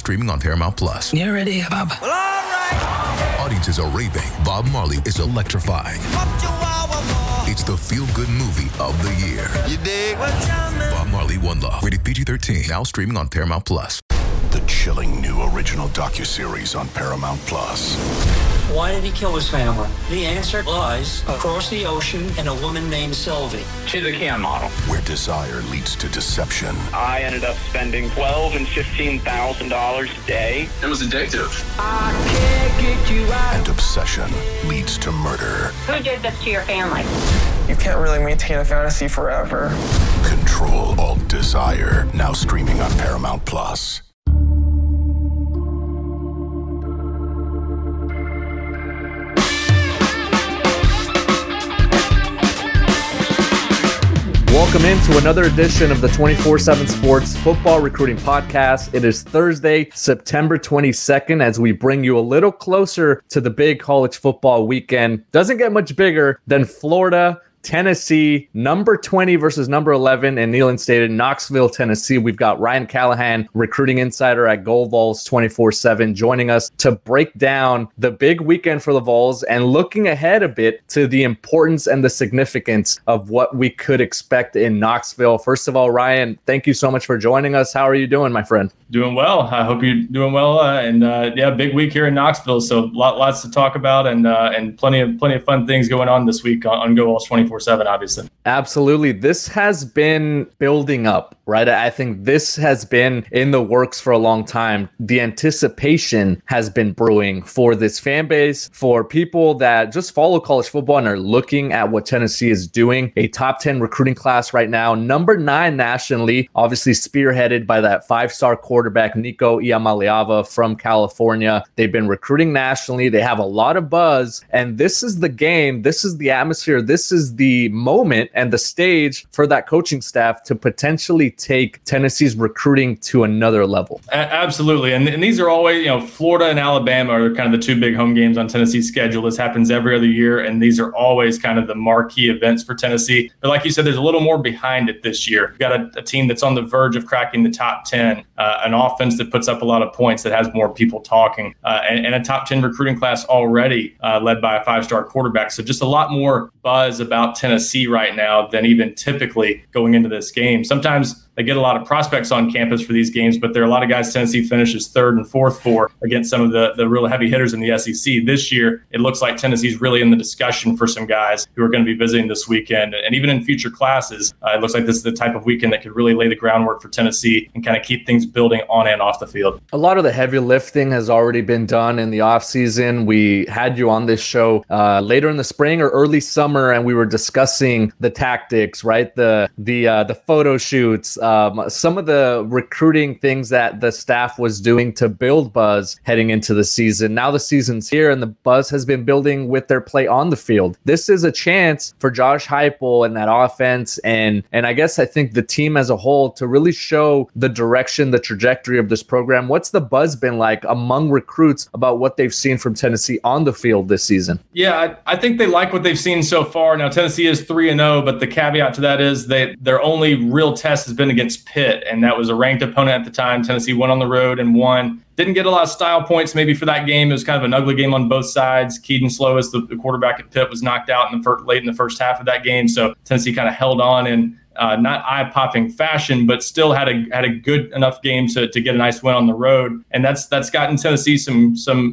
streaming on Paramount Plus. You ready, Bob? Well, all right. Audiences are raving. Bob Marley is electrifying. It's the feel-good movie of the year. You dig? Bob Marley, One Love. Rated PG-13. Now streaming on Paramount Plus. The chilling new original docuseries on Paramount Plus. Why did he kill his family? The answer lies across the ocean in a woman named Sylvie. She's a Can model. Where desire leads to deception. I ended up spending $12,000 and $15,000 a day. It was addictive. I can't get you out. And obsession leads to murder. Who did this to your family? You can't really maintain a fantasy forever. Control Alt Desire. Now streaming on Paramount Plus. Welcome into another edition of the 24/7 Sports Football Recruiting Podcast. It is Thursday, September 22nd, as we bring you a little closer to the big college football weekend. Doesn't get much bigger than Florida, Tennessee, number 20 versus number 11 in Neyland Stadium in Knoxville, Tennessee. We've got Ryan Callahan, recruiting insider at GoVols 24/7, joining us to break down the big weekend for the Vols and looking ahead a bit to the importance and the significance of what we could expect in Knoxville. First of all, Ryan, thank you so much for joining us. How are you doing, my friend? Doing well. I hope you're doing well. Big week here in Knoxville. So lots to talk about and plenty of fun things going on this week on GoVols 24/7, obviously. Absolutely. This has been building up, right? I think this has been in the works for a long time. The anticipation has been brewing for this fan base, for people that just follow college football and are looking at what Tennessee is doing. A top 10 recruiting class right now, number 9 nationally, obviously spearheaded by that 5-star quarterback, Nico Iamaleava from California. They've been recruiting nationally. They have a lot of buzz, and this is the game. This is the atmosphere. This is the moment and the stage for that coaching staff to potentially take Tennessee's recruiting to another level. Absolutely. And these are always, Florida and Alabama are kind of the two big home games on Tennessee's schedule. This happens every other year, and these are always kind of the marquee events for Tennessee. But like you said, there's a little more behind it this year. You've got a team that's on the verge of cracking the top 10, an offense that puts up a lot of points, that has more people talking, and a top 10 recruiting class already led by a 5-star quarterback. So just a lot more buzz about Tennessee right now than even typically going into this game. Sometimes they get a lot of prospects on campus for these games, but there are a lot of guys Tennessee finishes 3rd and 4th for against some of the real heavy hitters in the SEC. This year, it looks like Tennessee's really in the discussion for some guys who are going to be visiting this weekend. And even in future classes, it looks like this is the type of weekend that could really lay the groundwork for Tennessee and kind of keep things building on and off the field. A lot of the heavy lifting has already been done in the offseason. We had you on this show later in the spring or early summer, and we were discussing the tactics, right? The photo shoots, some of the recruiting things that the staff was doing to build buzz heading into the season. Now the season's here, and the buzz has been building with their play on the field. This is a chance for Josh Heupel and that offense, and I think the team as a whole to really show the direction, the trajectory of this program. What's the buzz been like among recruits about what they've seen from Tennessee on the field this season? Yeah, I think they like what they've seen so far. Now Tennessee is 3-0, but the caveat to that is their only real test has been against Pitt, and that was a ranked opponent at the time. Tennessee went on the road and won. Didn't get a lot of style points maybe for that game. It was kind of an ugly game on both sides. Keaton Slovis, the quarterback at Pitt, was knocked out late in the first half of that game. So Tennessee kind of held on in not eye-popping fashion, but still had a good enough game to get a nice win on the road. And that's gotten Tennessee some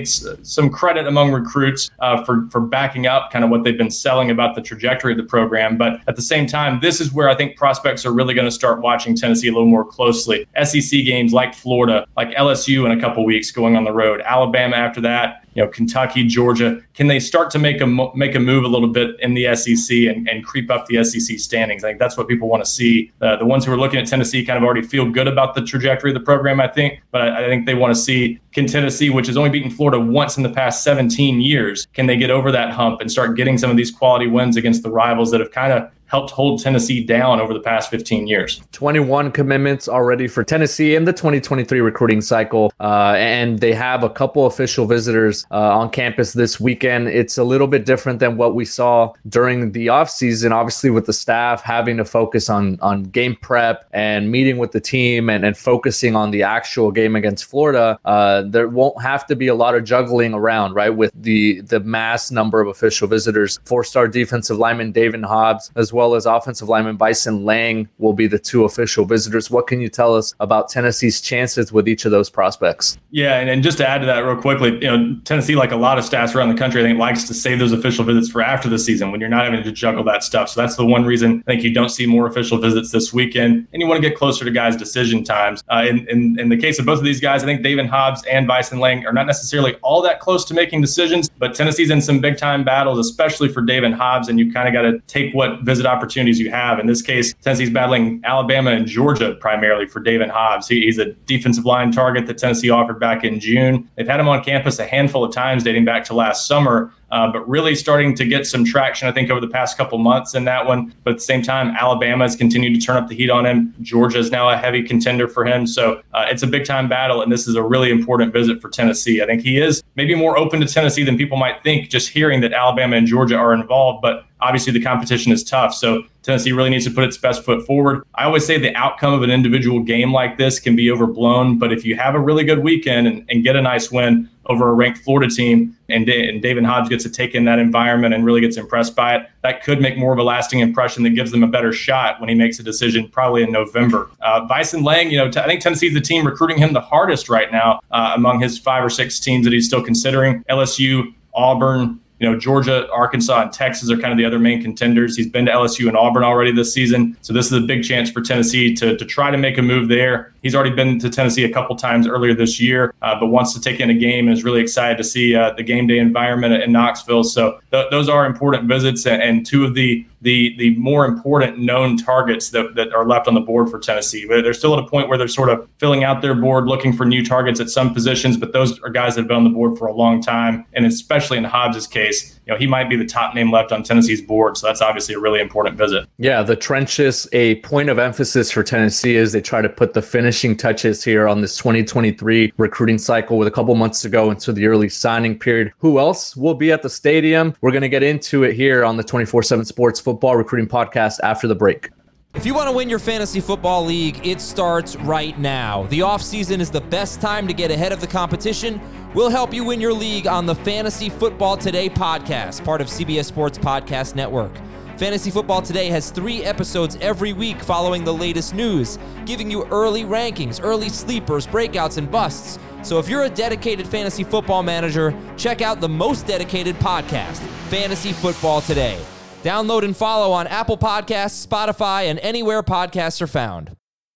credit among recruits for backing up kind of what they've been selling about the trajectory of the program. But at the same time, this is where I think prospects are really going to start watching Tennessee a little more closely. SEC games like Florida, like LSU in a couple weeks going on the road, Alabama after that, Kentucky, Georgia. Can they start to make a move a little bit in the SEC and creep up the SEC standings? I think that's what people want to see. The ones who are looking at Tennessee kind of already feel good about the trajectory of the program, I think. But I think they want to see, can Tennessee, which has only beaten Florida once in the past 17 years, can they get over that hump and start getting some of these quality wins against the rivals that have kind of helped hold Tennessee down over the past 15 years. 21 commitments already for Tennessee in the 2023 recruiting cycle, and they have a couple official visitors on campus this weekend. It's a little bit different than what we saw during the offseason, obviously with the staff having to focus on game prep and meeting with the team and focusing on the actual game against Florida. There won't have to be a lot of juggling around, right, with the mass number of official visitors. 4-star defensive lineman David Hobbs, as well as offensive lineman Bison Lang, will be the 2 official visitors. What can you tell us about Tennessee's chances with each of those prospects? Yeah, and just to add to that real quickly, Tennessee, like a lot of staffs around the country, I think likes to save those official visits for after the season when you're not having to juggle that stuff. So that's the one reason I think you don't see more official visits this weekend, and you want to get closer to guys' decision times. In the case of both of these guys, I think David Hobbs and Bison Lang are not necessarily all that close to making decisions, but Tennessee's in some big-time battles, especially for David Hobbs, and you kind of got to take what visit opportunities you have. In this case, Tennessee's battling Alabama and Georgia primarily for David Hobbs. He's a defensive line target that Tennessee offered back in June. They've had him on campus a handful of times dating back to last summer, but really starting to get some traction, I think, over the past couple months in that one. But at the same time, Alabama has continued to turn up the heat on him. Georgia is now a heavy contender for him. So it's a big-time battle, and this is a really important visit for Tennessee. I think he is maybe more open to Tennessee than people might think, just hearing that Alabama and Georgia are involved. But obviously the competition is tough, so Tennessee really needs to put its best foot forward. I always say the outcome of an individual game like this can be overblown, but if you have a really good weekend and get a nice win over a ranked Florida team, and David Hobbs gets to take in that environment and really gets impressed by it, that could make more of a lasting impression that gives them a better shot when he makes a decision probably in November. Bison Lang, I think Tennessee's the team recruiting him the hardest right now among his 5 or 6 teams that he's still considering. LSU, Auburn, Georgia, Arkansas, and Texas are kind of the other main contenders. He's been to LSU and Auburn already this season. So this is a big chance for Tennessee to try to make a move there. He's already been to Tennessee a couple times earlier this year, but wants to take in a game and is really excited to see the game day environment in Knoxville. So those are important visits, and 2 of the more important known targets that are left on the board for Tennessee. They're still at a point where they're sort of filling out their board, looking for new targets at some positions, but those are guys that have been on the board for a long time. And especially in Hobbs' case, he might be the top name left on Tennessee's board. So that's obviously a really important visit. Yeah, the trenches, a point of emphasis for Tennessee as they try to put the finishing touches here on this 2023 recruiting cycle with a couple months to go into the early signing period. Who else will be at the stadium? We're going to get into it here on the 24/7 Sports Football Recruiting Podcast after the break. If you want to win your fantasy football league, it starts right now. The offseason is the best time to get ahead of the competition. We'll help you win your league on the Fantasy Football Today podcast, part of CBS Sports Podcast Network. Fantasy Football Today has 3 episodes every week following the latest news, giving you early rankings, early sleepers, breakouts, and busts. So if you're a dedicated fantasy football manager, check out the most dedicated podcast, Fantasy Football Today. Download and follow on Apple Podcasts, Spotify, and anywhere podcasts are found.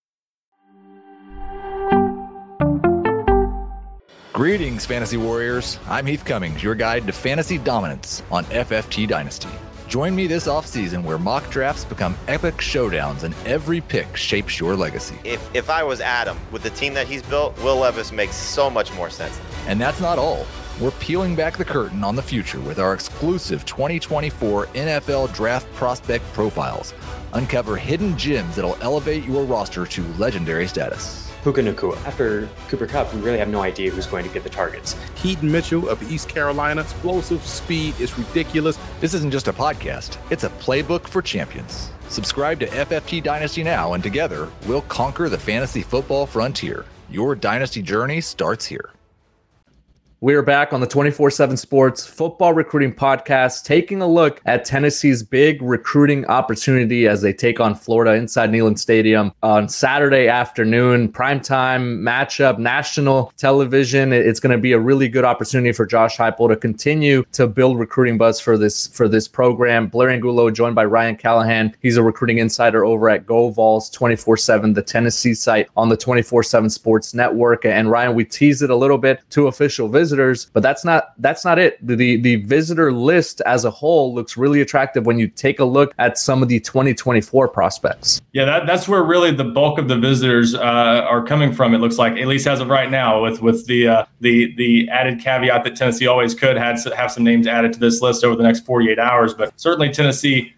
Greetings, Fantasy Warriors. I'm Heath Cummings, your guide to fantasy dominance on FFT Dynasty. Join me this offseason where mock drafts become epic showdowns and every pick shapes your legacy. If I was Adam, with the team that he's built, Will Levis makes so much more sense. And that's not all. We're peeling back the curtain on the future with our exclusive 2024 NFL Draft Prospect Profiles. Uncover hidden gems that'll elevate your roster to legendary status. Puka Nacua. After Cooper Kupp, we really have no idea who's going to get the targets. Keaton Mitchell of East Carolina. Explosive speed is ridiculous. This isn't just a podcast. It's a playbook for champions. Subscribe to FFT Dynasty now, and together, we'll conquer the fantasy football frontier. Your dynasty journey starts here. We're back on the 24/7 Sports Football Recruiting Podcast, taking a look at Tennessee's big recruiting opportunity as they take on Florida inside Neyland Stadium on Saturday afternoon. Primetime matchup, national television. It's going to be a really good opportunity for Josh Heupel to continue to build recruiting buzz for this program. Blair Angulo joined by Ryan Callahan. He's a recruiting insider over at GoVols 24/7, the Tennessee site on the 24/7 Sports Network. And Ryan, we teased it a little bit, 2 official visitors. But that's not it. The visitor list as a whole looks really attractive when you take a look at some of the 2024 prospects. Yeah, that's where really the bulk of the visitors are coming from. It looks like, at least as of right now, with the added caveat that Tennessee always could have some names added to this list over the next 48 hours. But certainly Tennessee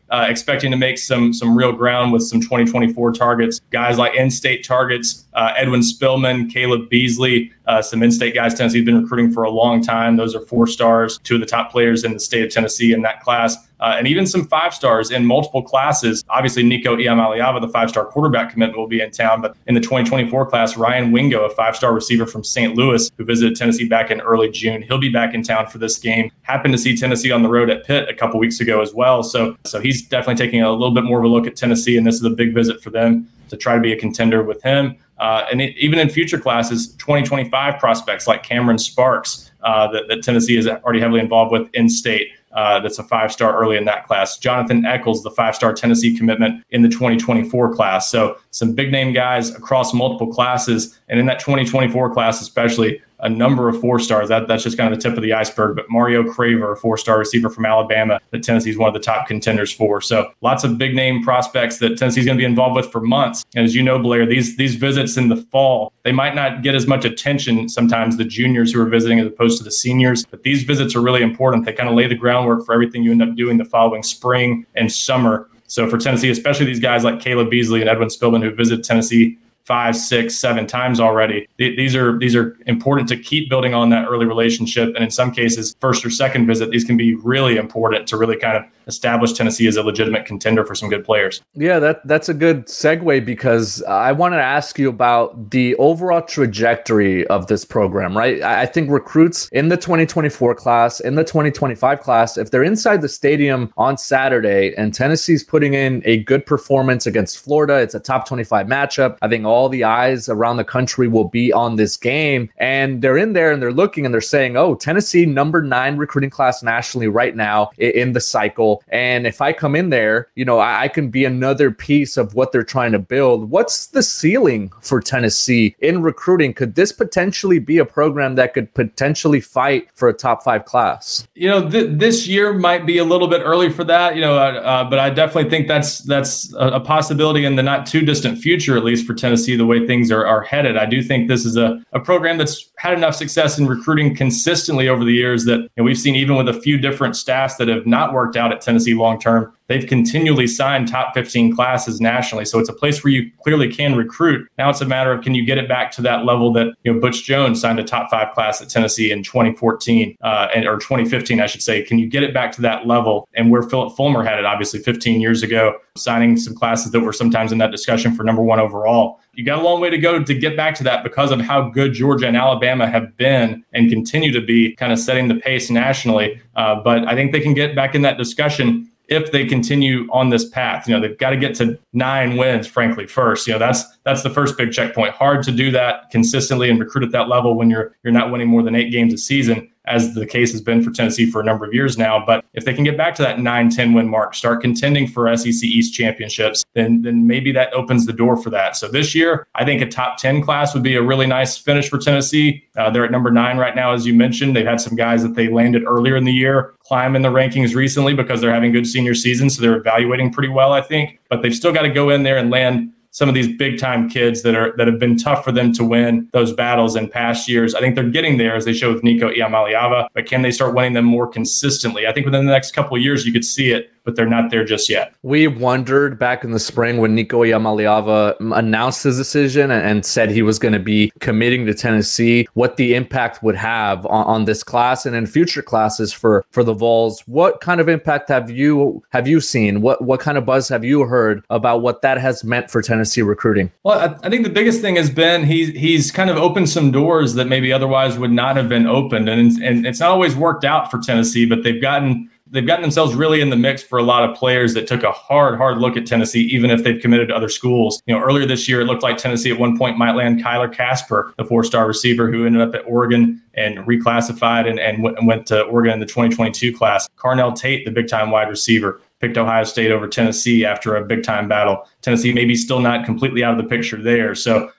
expecting to make some real ground with some 2024 targets. Guys like in-state targets, Edwin Spillman, Caleb Beasley, some in-state guys Tennessee's been recruiting for a long time. Those are 4 stars, 2 of the top players in the state of Tennessee in that class. And even some 5 stars in multiple classes. Obviously, Nico Iamaleava, the 5-star quarterback commitment, will be in town. But in the 2024 class, Ryan Wingo, a 5-star receiver from St. Louis, who visited Tennessee back in early June, he'll be back in town for this game. Happened to see Tennessee on the road at Pitt a couple weeks ago as well. So he's definitely taking a little bit more of a look at Tennessee, and this is a big visit for them to try to be a contender with him. Even in future classes, 2025 prospects like Cameron Sparks, that Tennessee is already heavily involved with in-state. That's a 5-star early in that class. Jonathan Eccles, the 5-star Tennessee commitment in the 2024 class. So some big name guys across multiple classes. And in that 2024 class, especially, a number of 4-stars. That's just kind of the tip of the iceberg. But Mario Craver, a 4-star receiver from Alabama that Tennessee is one of the top contenders for. So lots of big name prospects that Tennessee is going to be involved with for months. And as you know, Blair, these visits in the fall, they might not get as much attention sometimes, the juniors who are visiting as opposed to the seniors. But these visits are really important. They kind of lay the groundwork for everything you end up doing the following spring and summer. So for Tennessee, especially these guys like Caleb Beasley and Edwin Spillman who visited Tennessee 5, 6, 7 times already. These are important to keep building on that early relationship. And in some cases, first or second visit, these can be really important to really kind of establish Tennessee as a legitimate contender for some good players. Yeah, that's a good segue, because I wanted to ask you about the overall trajectory of this program, right? I think recruits in the 2024 class, in the 2025 class, if they're inside the stadium on Saturday and Tennessee's putting in a good performance against Florida, it's a top 25 matchup. I think all the eyes around the country will be on this game, and they're in there and they're looking and they're saying, oh, Tennessee number 9 recruiting class nationally right now in the cycle. And if I come in there, I can be another piece of what they're trying to build. What's the ceiling for Tennessee in recruiting? Could this potentially be a program that could potentially fight for a top 5 class? This year might be a little bit early for that, but I definitely think that's a possibility in the not too distant future, at least for Tennessee, the way things are headed. I do think this is a program that's had enough success in recruiting consistently over the years that we've seen, even with a few different staffs that have not worked out at Tennessee long-term, they've continually signed top 15 classes nationally. So it's a place where you clearly can recruit. Now it's a matter of, can you get it back to that level that, Butch Jones signed a top 5 class at Tennessee in 2014 or 2015, I should say. Can you get it back to that level? And where Philip Fulmer had it, obviously 15 years ago, signing some classes that were sometimes in that discussion for number 1 overall. You got a long way to go to get back to that because of how good Georgia and Alabama have been and continue to be, kind of setting the pace nationally. But I think they can get back in that discussion if they continue on this path. They've got to get to 9 wins, frankly, first. That's the first big checkpoint. Hard to do that consistently and recruit at that level when you're not winning more than 8 games a season, as the case has been for Tennessee for a number of years now. But if they can get back to that 9-10 win mark, start contending for SEC East championships, then maybe that opens the door for that. So this year, I think a top 10 class would be a really nice finish for Tennessee. They're at number 9 right now, as you mentioned. They've had some guys that they landed earlier in the year climb in the rankings recently because they're having good senior seasons. So they're evaluating pretty well, I think. But they've still got to go in there and land some of these big time kids that have been tough for them to win those battles in past years. I think they're getting there, as they show with Nico Iamaleava, but can they start winning them more consistently? I think within the next couple of years, you could see it, but they're not there just yet. We wondered back in the spring when Nico Iamaleava announced his decision and said he was going to be committing to Tennessee, what the impact would have on this class and in future classes for the Vols. What kind of impact have you seen? What kind of buzz have you heard about what that has meant for Tennessee recruiting? Well, I think the biggest thing has been he's kind of opened some doors that maybe otherwise would not have been opened, and it's not always worked out for Tennessee, but they've gotten themselves really in the mix for a lot of players that took a hard look at Tennessee, even if they've committed to other schools. Earlier this year, it looked like Tennessee at one point might land Kyler Casper, the 4-star receiver who ended up at Oregon and reclassified and went to Oregon in the 2022 class. Carnell Tate, the big-time wide receiver, picked Ohio State over Tennessee after a big-time battle. Tennessee maybe still not completely out of the picture there. So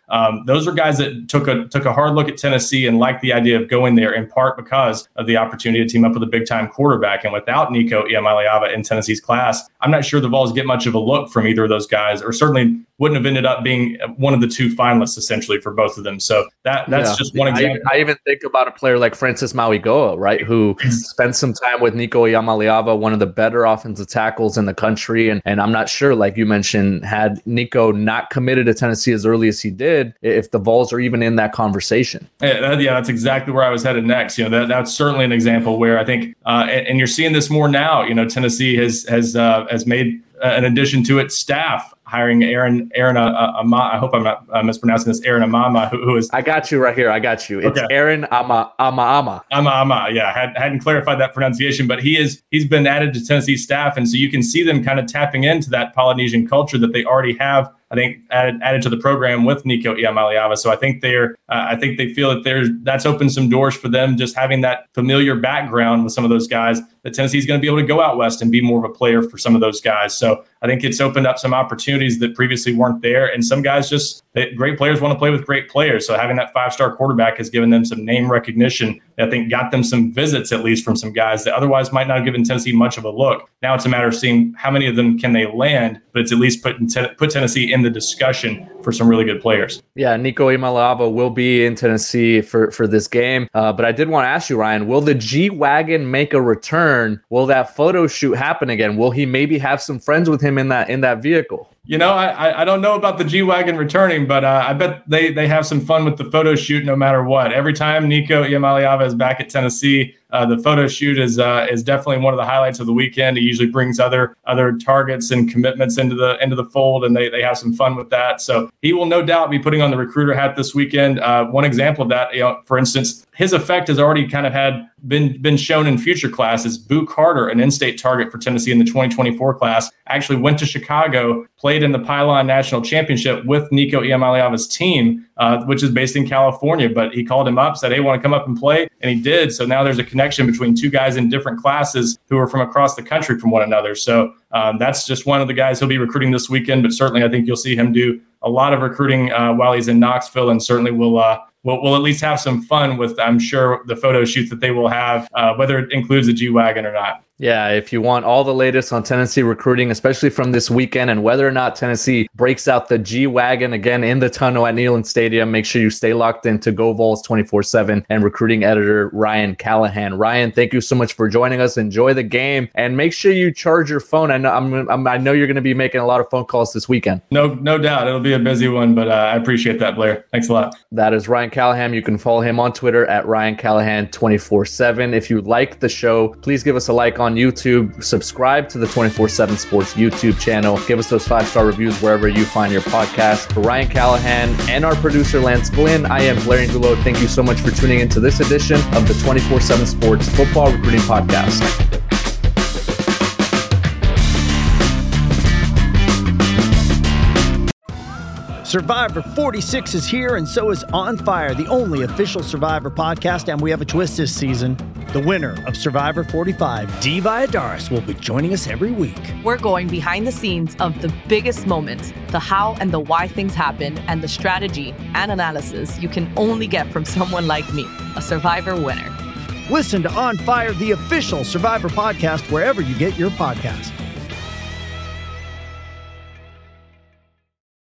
those are guys that took a hard look at Tennessee and liked the idea of going there, in part because of the opportunity to team up with a big-time quarterback. And without Nico Iamaleava in Tennessee's class, I'm not sure the Vols get much of a look from either of those guys, or certainly wouldn't have ended up being one of the two finalists essentially for both of them. So that's just one example. I even think about a player like Francis Mauigoa, right, who spent some time with Nico Iamaleava, one of the better offensive tackles in the country. And I'm not sure, like you mentioned, had Nico not committed to Tennessee as early as he did, if the Vols are even in that conversation. Yeah, that's exactly where I was headed next. That's certainly an example where I think, and you're seeing this more now. Tennessee has made an addition to its staff, hiring Aaron I hope I'm not mispronouncing this, Aaron Amama, who is... I got you right here. I got you. It's okay. Aaron Ama. Yeah, hadn't clarified that pronunciation, but he's been added to Tennessee staff, and so you can see them kind of tapping into that Polynesian culture that they already have, I think, added to the program with Nico Iamaleava. So I think they feel that that's opened some doors for them, just having that familiar background with some of those guys, that Tennessee's going to be able to go out west and be more of a player for some of those guys. So I think it's opened up some opportunities that previously weren't there. And some guys great players want to play with great players. So having that 5-star quarterback has given them some name recognition that I think got them some visits, at least from some guys that otherwise might not have given Tennessee much of a look. Now it's a matter of seeing how many of them can they land, but it's at least put Tennessee in the discussion for some really good players. Yeah, Nico Iamaleava will be in Tennessee for this game. But I did want to ask you, Ryan, will the G-Wagon make a return? Will that photo shoot happen again? Will he maybe have some friends with him in that vehicle? I don't know about the G-Wagon returning, but I bet they have some fun with the photo shoot no matter what. Every time Nico Iamaleava is back at Tennessee, the photo shoot is definitely one of the highlights of the weekend. He usually brings other targets and commitments into the fold, and they have some fun with that. So he will no doubt be putting on the recruiter hat this weekend. One example of that, for instance, his effect has already kind of been shown in future classes. Boo Carter, an in-state target for Tennessee in the 2024 class, actually went to Chicago, played in the Pylon National Championship with Nico Iamaleava's team, which is based in California. But he called him up, said, "Hey, want to come up and play?" And he did. So now there's a connection between two guys in different classes who are from across the country from one another. So that's just one of the guys he'll be recruiting this weekend. But certainly I think you'll see him do a lot of recruiting while he's in Knoxville, and certainly we'll at least have some fun with, I'm sure, the photo shoot that they will have, whether it includes a G-Wagon or not. Yeah, if you want all the latest on Tennessee recruiting, especially from this weekend, and whether or not Tennessee breaks out the G-Wagon again in the tunnel at Neyland Stadium, make sure you stay locked into Go Vols 24/7 and recruiting editor Ryan Callahan. Ryan, thank you so much for joining us. Enjoy the game, and make sure you charge your phone. I know you're going to be making a lot of phone calls this weekend. No doubt. It'll be a busy one, but I appreciate that, Blair. Thanks a lot. That is Ryan Callahan. You can follow him on Twitter at Ryan Callahan 24/7. If you like the show, please give us a like on YouTube, subscribe to the 24/7 Sports YouTube channel, give us those 5-star reviews wherever you find your podcast. For Ryan Callahan and our producer Lance Glynn, I am Blair Angulo. Thank you so much for tuning into this edition of the 24/7 Sports Football Recruiting Podcast. Survivor 46 is here, and so is On Fire, the only official Survivor podcast, and we have a twist this season. The winner of Survivor 45, Dee Valladares, will be joining us every week. We're going behind the scenes of the biggest moments, the how and the why things happen, and the strategy and analysis you can only get from someone like me, a Survivor winner. Listen to On Fire, the official Survivor podcast, wherever you get your podcasts.